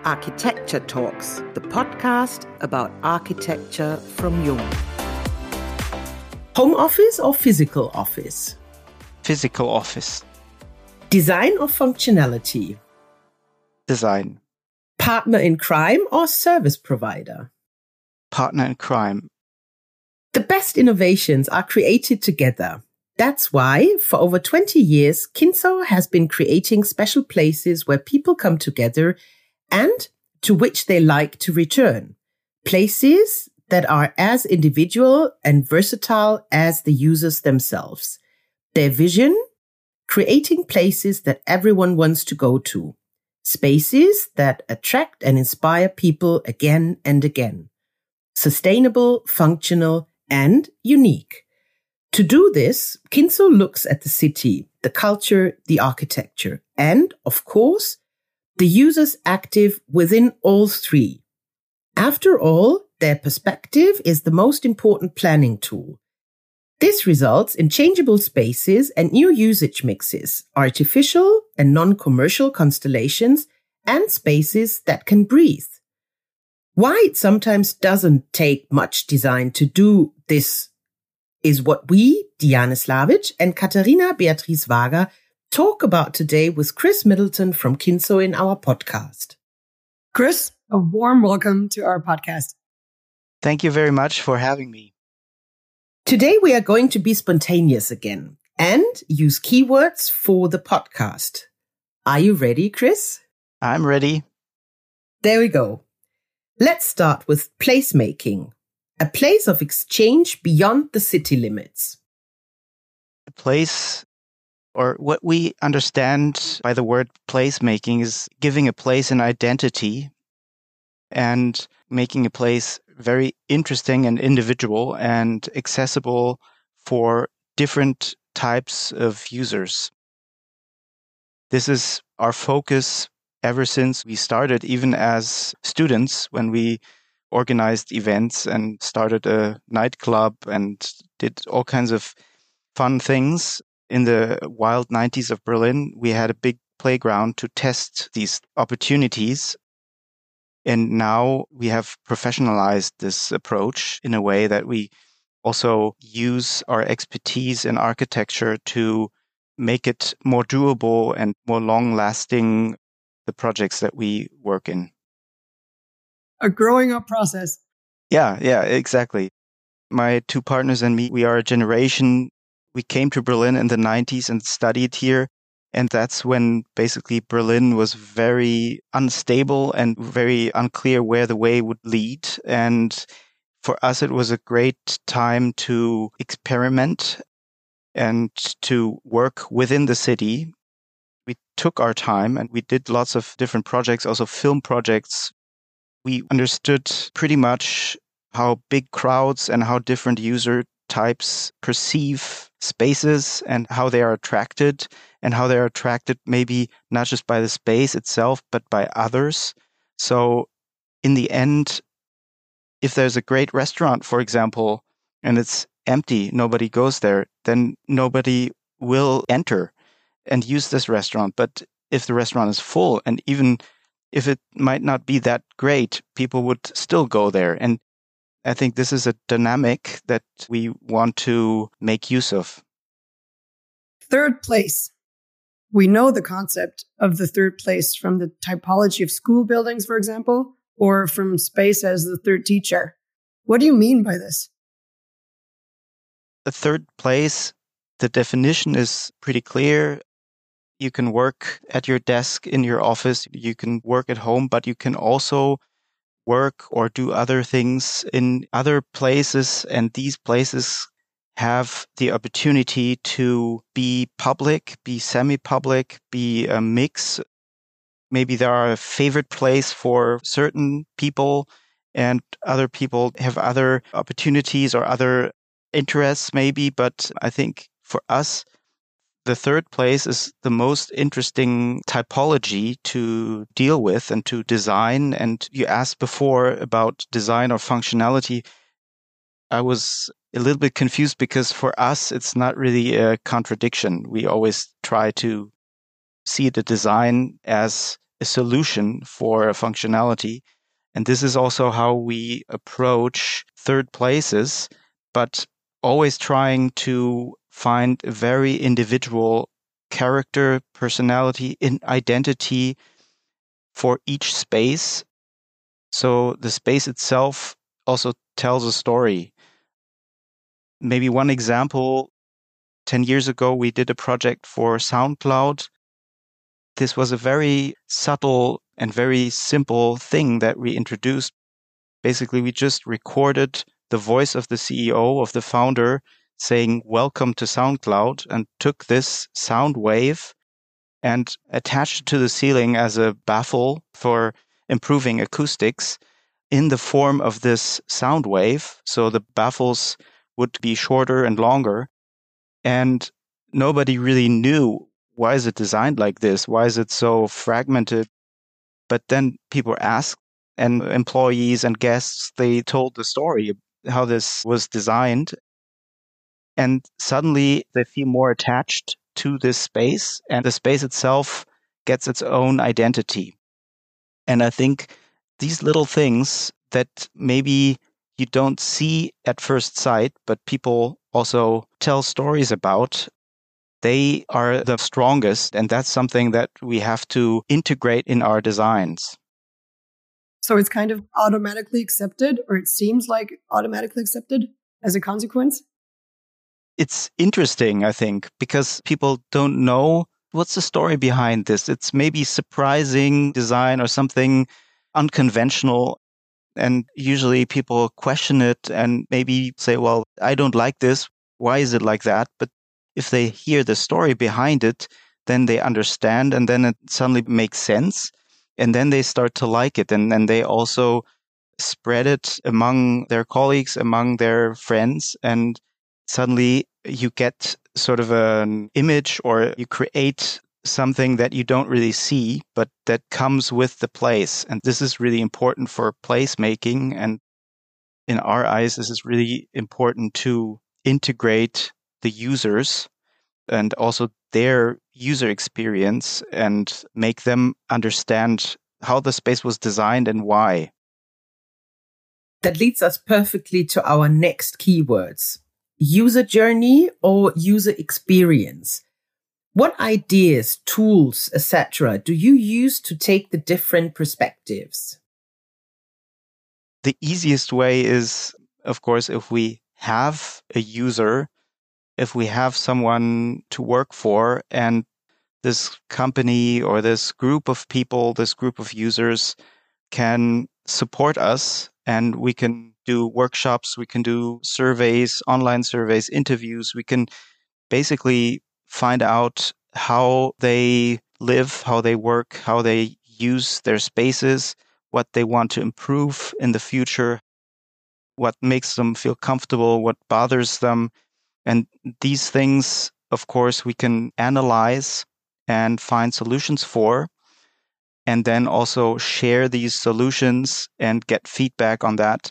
Architecture Talks, the podcast about architecture from Jung. Home office or physical office? Physical office. Design or functionality? Design. Partner in crime or service provider? Partner in crime. The best innovations are created together. That's why, for over 20 years, Kinzo has been creating special places where people come together and to which they like to return. Places that are as individual and versatile as the users themselves. Their vision? Creating places that everyone wants to go to. Spaces that attract and inspire people again and again. Sustainable, functional, and unique. To do this, Kinzo looks at the city, the culture, the architecture, and, of course, the users active within all three. After all, their perspective is the most important planning tool. This results in changeable spaces and new usage mixes, artificial and non-commercial constellations, and spaces that can breathe. Why it sometimes doesn't take much design to do this is what we, Diane Slavic and Katharina Beatrice Wager, talk about today with Chris Middleton from Kinzo in our podcast. Chris, a warm welcome to our podcast. Thank you very much for having me. Today we are going to be spontaneous again and use keywords for the podcast. Are you ready, Chris? I'm ready. There we go. Let's start with placemaking, a place of exchange beyond the city limits. A place, or what we understand by the word placemaking, is giving a place an identity and making a place very interesting and individual and accessible for different types of users. This is our focus ever since we started, even as students, when we organized events and started a nightclub and did all kinds of fun things. In the wild 90s of Berlin, we had a big playground to test these opportunities. And now we have professionalized this approach in a way that we also use our expertise in architecture to make it more doable and more long-lasting, the projects that we work in. A growing up process. Yeah, exactly. My two partners and me, we are a generation. We came to Berlin in the 90s and studied here. And that's when basically Berlin was very unstable and very unclear where the way would lead. And for us, it was a great time to experiment and to work within the city. We took our time and we did lots of different projects, also film projects. We understood pretty much how big crowds and how different user types perceive spaces and how they are attracted, and how they're attracted maybe not just by the space itself, but by others. So in the end, if there's a great restaurant, for example, and it's empty, nobody goes there, then nobody will enter and use this restaurant. But if the restaurant is full, and even if it might not be that great, people would still go there. And I think this is a dynamic that we want to make use of. Third place. We know the concept of the third place from the typology of school buildings, for example, or from space as the third teacher. What do you mean by this? The third place, the definition is pretty clear. You can work at your desk in your office, you can work at home, but you can also work or do other things in other places. And these places have the opportunity to be public, be semi-public, be a mix. Maybe there are a favorite place for certain people and other people have other opportunities or other interests maybe. But I think for us, the third place is the most interesting typology to deal with and to design. And you asked before about design or functionality. I was a little bit confused because for us, it's not really a contradiction. We always try to see the design as a solution for a functionality. And this is also how we approach third places, but always trying to find a very individual character, personality, identity for each space. So the space itself also tells a story. Maybe one example, 10 years ago, we did a project for SoundCloud. This was a very subtle and very simple thing that we introduced. Basically, we just recorded the voice of the CEO, of the founder, saying, "Welcome to SoundCloud," and took this sound wave and attached it to the ceiling as a baffle for improving acoustics in the form of this sound wave. So the baffles would be shorter and longer. And nobody really knew, why is it designed like this? Why is it so fragmented? But then people asked, and employees and guests, they told the story, how this was designed. And suddenly they feel more attached to this space, and the space itself gets its own identity. And I think these little things that maybe you don't see at first sight, but people also tell stories about, they are the strongest. And that's something that we have to integrate in our designs. So it's kind of automatically accepted, or it seems like automatically accepted as a consequence? It's interesting, I think, because people don't know what's the story behind this. It's maybe surprising design or something unconventional. And usually people question it and maybe say, well, I don't like this. Why is it like that? But if they hear the story behind it, then they understand, and then it suddenly makes sense. And then they start to like it. And then they also spread it among their colleagues, among their friends. And suddenly you get sort of an image, or you create something that you don't really see, but that comes with the place. And this is really important for placemaking. And in our eyes, this is really important to integrate the users and also their user experience and make them understand how the space was designed and why. That leads us perfectly to our next keywords: user journey or user experience. What ideas, tools, etc. do you use to take the different perspectives? The easiest way is, of course, if we have a user, if we have someone to work for, and this company or this group of people, this group of users can support us, and we can do workshops, we can do surveys, online surveys, interviews. We can basically find out how they live, how they work, how they use their spaces, what they want to improve in the future, what makes them feel comfortable, what bothers them. And these things, of course, we can analyze and find solutions for, and then also share these solutions and get feedback on that,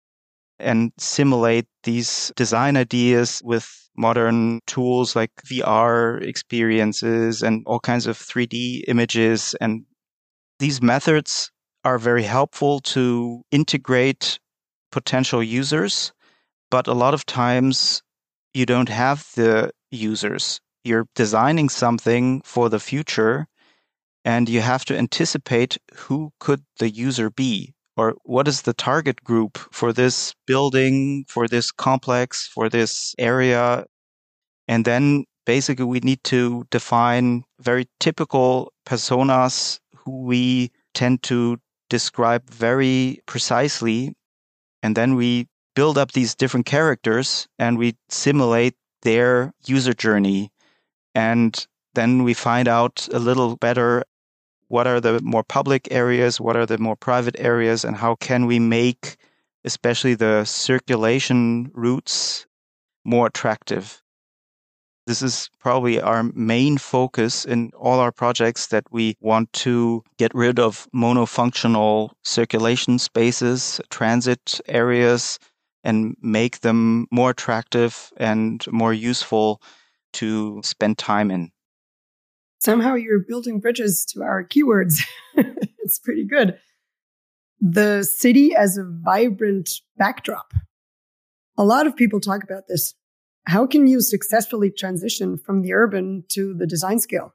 and simulate these design ideas with modern tools like VR experiences and all kinds of 3D images. And these methods are very helpful to integrate potential users, but a lot of times you don't have the users. You're designing something for the future, and you have to anticipate who could the user be, or what is the target group for this building, for this complex, for this area. And then basically we need to define very typical personas who we tend to describe very precisely. And then we build up these different characters and we simulate their user journey. And then we find out a little better what are the more public areas, what are the more private areas, and how can we make especially the circulation routes more attractive. This is probably our main focus in all our projects, that we want to get rid of monofunctional circulation spaces, transit areas, and make them more attractive and more useful to spend time in. Somehow you're building bridges to our keywords. It's pretty good. The city as a vibrant backdrop. A lot of people talk about this. How can you successfully transition from the urban to the design scale?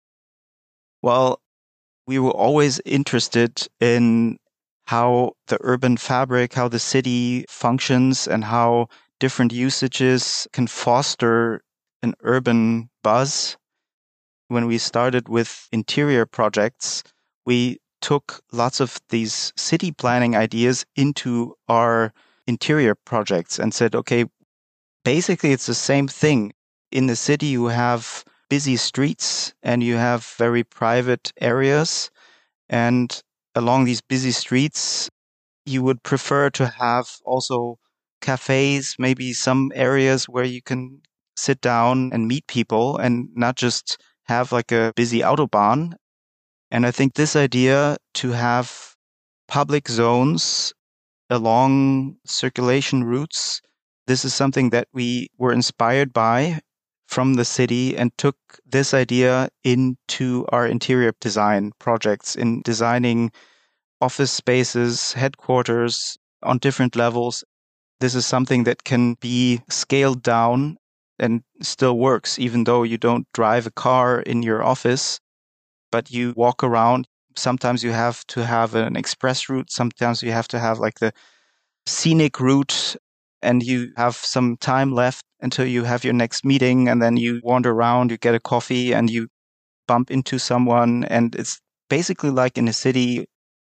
Well, we were always interested in how the urban fabric, how the city functions, and how different usages can foster an urban buzz. When we started with interior projects, we took lots of these city planning ideas into our interior projects and said, okay, basically it's the same thing. In the city, you have busy streets and you have very private areas. And along these busy streets, you would prefer to have also cafes, maybe some areas where you can sit down and meet people and not just have like a busy autobahn. And I think this idea to have public zones along circulation routes, this is something that we were inspired by from the city and took this idea into our interior design projects in designing office spaces, headquarters on different levels. This is something that can be scaled down and still works, even though you don't drive a car in your office, but you walk around. Sometimes you have to have an express route. Sometimes you have to have like the scenic route, and you have some time left until you have your next meeting, and then you wander around, you get a coffee, and you bump into someone, and it's basically like in a city.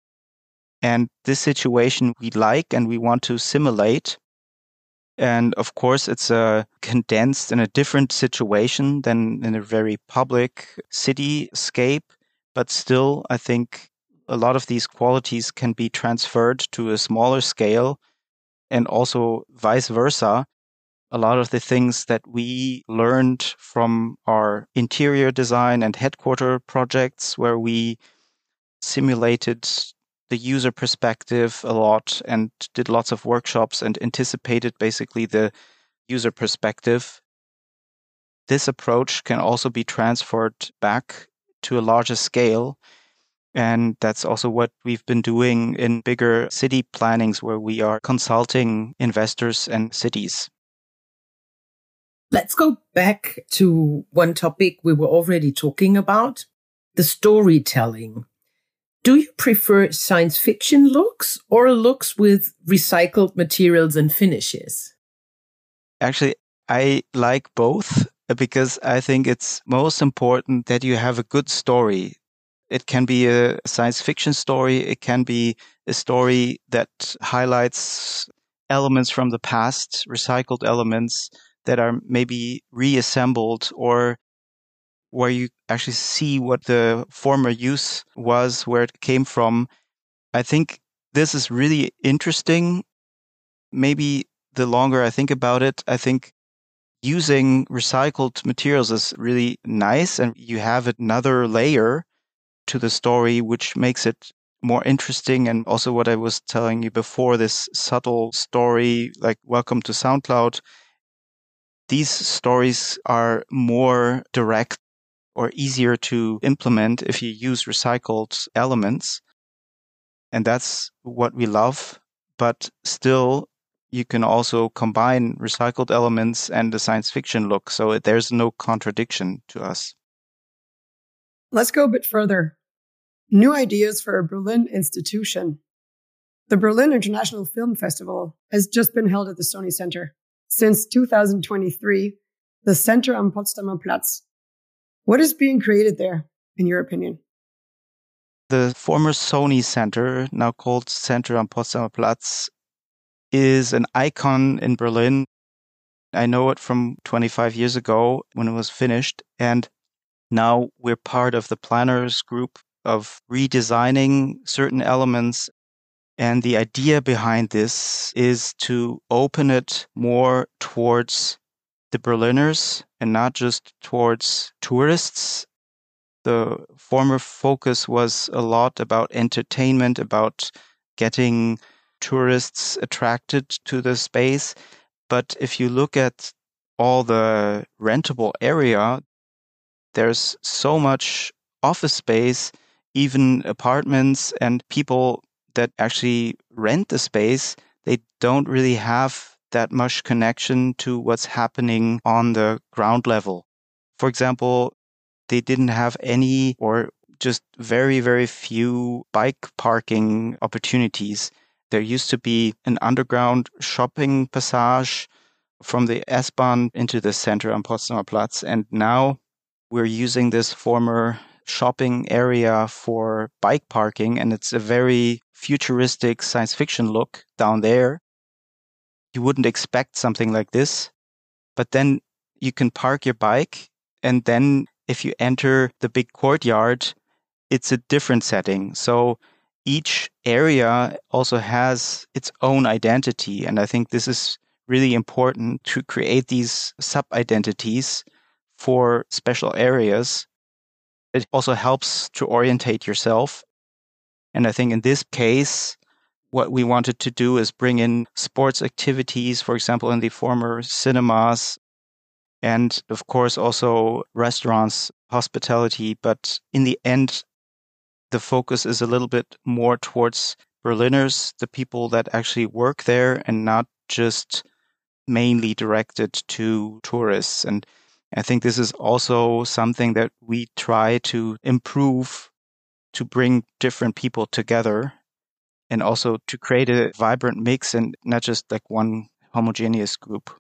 And this situation we like and we want to simulate. And of course, it's condensed in a different situation than in a very public cityscape. But still, I think a lot of these qualities can be transferred to a smaller scale, and also vice versa. A lot of the things that we learned from our interior design and headquarter projects, where we simulated the user perspective a lot and did lots of workshops and anticipated basically the user perspective. This approach can also be transferred back to a larger scale. And that's also what we've been doing in bigger city plannings, where we are consulting investors and cities. Let's go back to one topic we were already talking about, the storytelling. Do you prefer science fiction looks or looks with recycled materials and finishes? Actually, I like both because I think it's most important that you have a good story. It can be a science fiction story. It can be a story that highlights elements from the past, recycled elements that are maybe reassembled, or where you actually see what the former use was, where it came from. I think this is really interesting. Maybe the longer I think about it, I think using recycled materials is really nice, and you have another layer to the story, which makes it more interesting. And also what I was telling you before, this subtle story, like Welcome to SoundCloud, these stories are more direct or easier to implement if you use recycled elements. And that's what we love. But still, you can also combine recycled elements and the science fiction look. So there's no contradiction to us. Let's go a bit further. New ideas for a Berlin institution. The Berlin International Film Festival has just been held at the Sony Center. Since 2023, the Center am Potsdamer Platz. What is being created there, in your opinion? The former Sony Center, now called Center am Potsdamer Platz, is an icon in Berlin. I know it from 25 years ago when it was finished. And now we're part of the planners group of redesigning certain elements. And the idea behind this is to open it more towards the Berliners and not just towards tourists. The former focus was a lot about entertainment, about getting tourists attracted to the space. But if you look at all the rentable area, there's so much office space, even apartments, and people that actually rent the space, they don't really have that much connection to what's happening on the ground level. For example, they didn't have any or just very, very few bike parking opportunities. There used to be an underground shopping passage from the S-Bahn into the center on Potsdamer Platz. And now we're using this former shopping area for bike parking. And it's a very futuristic science fiction look down there. You wouldn't expect something like this, but then you can park your bike. And then if you enter the big courtyard, it's a different setting. So each area also has its own identity. And I think this is really important to create these sub-identities for special areas. It also helps to orientate yourself. And I think in this case, what we wanted to do is bring in sports activities, for example, in the former cinemas, and of course also restaurants, hospitality. But in the end, the focus is a little bit more towards Berliners, the people that actually work there, and not just mainly directed to tourists. And I think this is also something that we try to improve, to bring different people together and also to create a vibrant mix and not just like one homogeneous group.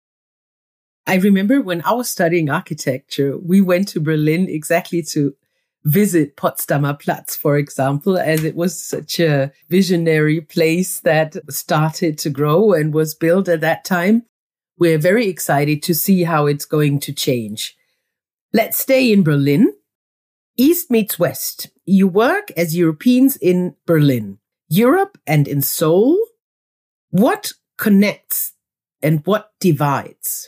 I remember when I was studying architecture, we went to Berlin exactly to visit Potsdamer Platz, for example, as it was such a visionary place that started to grow and was built at that time. We're very excited to see how it's going to change. Let's stay in Berlin. East meets West. You work as Europeans in Berlin, Europe, and in Seoul. What connects and what divides?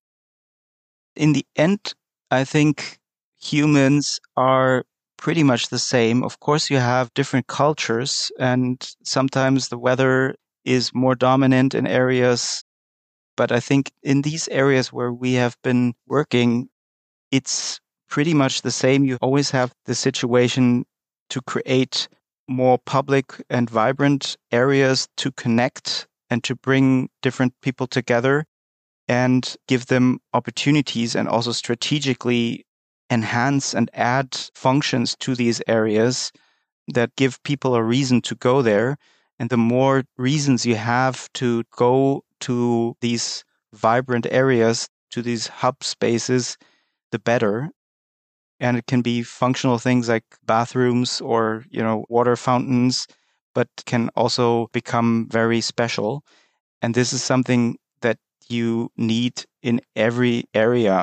In the end, I think humans are pretty much the same. Of course, you have different cultures, and sometimes the weather is more dominant in areas. But I think in these areas where we have been working, it's pretty much the same. You always have the situation to create more public and vibrant areas to connect and to bring different people together and give them opportunities and also strategically enhance and add functions to these areas that give people a reason to go there. And the more reasons you have to go to these vibrant areas, to these hub spaces, the better. And it can be functional things like bathrooms or, water fountains, but can also become very special. And this is something that you need in every area.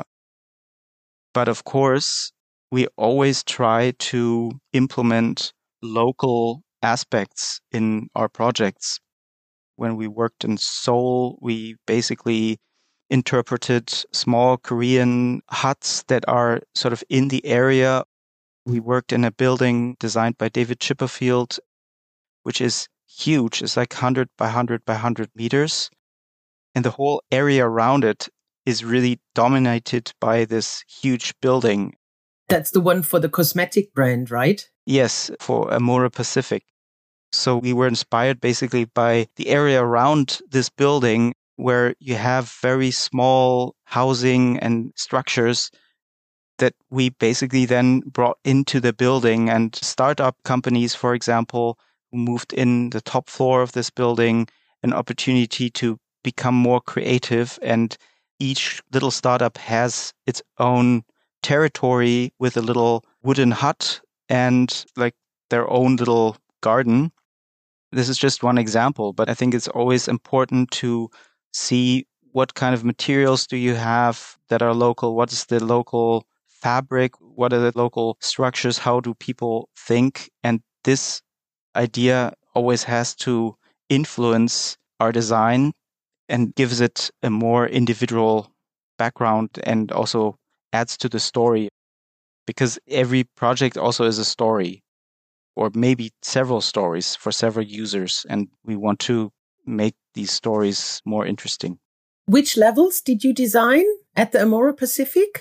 But of course, we always try to implement local aspects in our projects. When we worked in Seoul, we basically interpreted small Korean huts that are sort of in the area. We worked in a building designed by David Chipperfield, which is huge. It's like 100 by 100 by 100 meters. And the whole area around it is really dominated by this huge building. That's the one for the cosmetic brand, right? Yes, for Amore Pacific. So we were inspired basically by the area around this building where you have very small housing and structures that we basically then brought into the building, and startup companies, for example, who moved in the top floor of this building, an opportunity to become more creative. And each little startup has its own territory with a little wooden hut and like their own little garden. This is just one example, but I think it's always important to see what kind of materials do you have that are local, what is the local fabric, what are the local structures, how do people think? And this idea always has to influence our design and gives it a more individual background and also adds to the story, because every project also is a story, or maybe several stories for several users, and we want to make these stories more interesting. Which levels did you design at the Amore Pacific?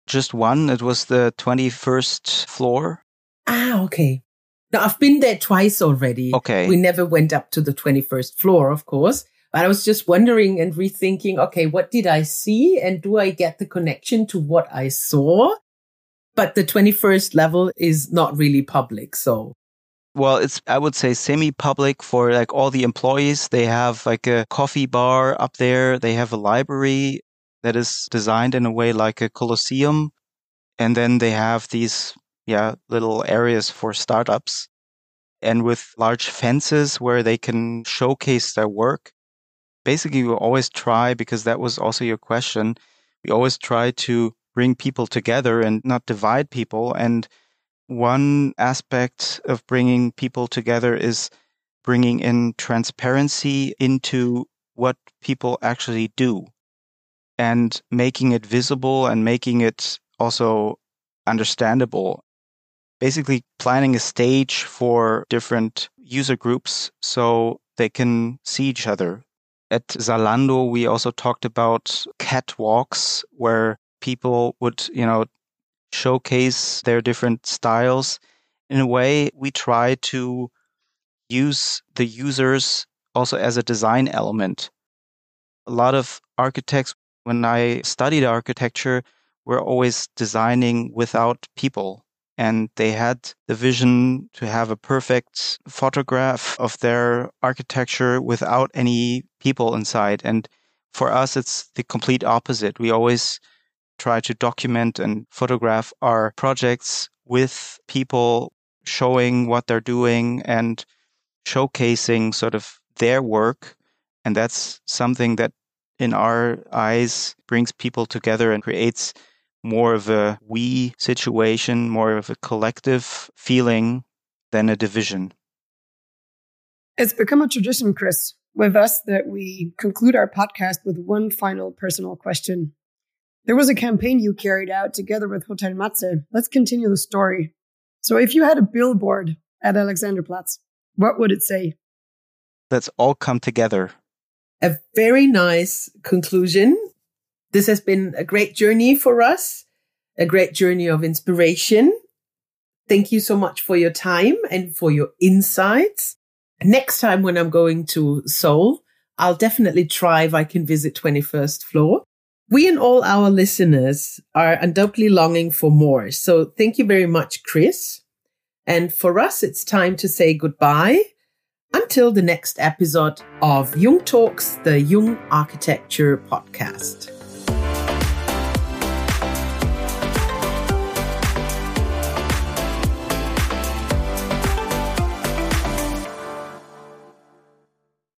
Just one. It was the 21st floor. Ah, okay. Now, I've been there twice already. Okay. We never went up to the 21st floor, of course. But I was just wondering and rethinking, okay, what did I see? And do I get the connection to what I saw? But the 21st level is not really public, so. Well, it's, I would say, semi-public for like all the employees. They have like a coffee bar up there. They have a library that is designed in a way like a Colosseum. And then they have these, little areas for startups and with large fences where they can showcase their work. Basically, we always try, because that was also your question, we always try to bring people together and not divide people. And one aspect of bringing people together is bringing in transparency into what people actually do and making it visible and making it also understandable. Basically planning a stage for different user groups so they can see each other. At Zalando, we also talked about catwalks where people would, showcase their different styles. In a way, we try to use the users also as a design element. A lot of architects, when I studied architecture, were always designing without people. And they had the vision to have a perfect photograph of their architecture without any people inside. And for us, it's the complete opposite. We always try to document and photograph our projects with people, showing what they're doing and showcasing sort of their work. And that's something that in our eyes brings people together and creates more of a we situation, more of a collective feeling than a division. It's become a tradition, Chris, with us that we conclude our podcast with one final personal question. There was a campaign you carried out together with Hotel Matze. Let's continue the story. So if you had a billboard at Alexanderplatz, what would it say? Let's all come together. A very nice conclusion. This has been a great journey for us, a great journey of inspiration. Thank you so much for your time and for your insights. Next time when I'm going to Seoul, I'll definitely try if I can visit 21st floor. We and all our listeners are undoubtedly longing for more. So thank you very much, Chris. And for us, it's time to say goodbye until the next episode of Jung Talks, the Jung Architecture Podcast.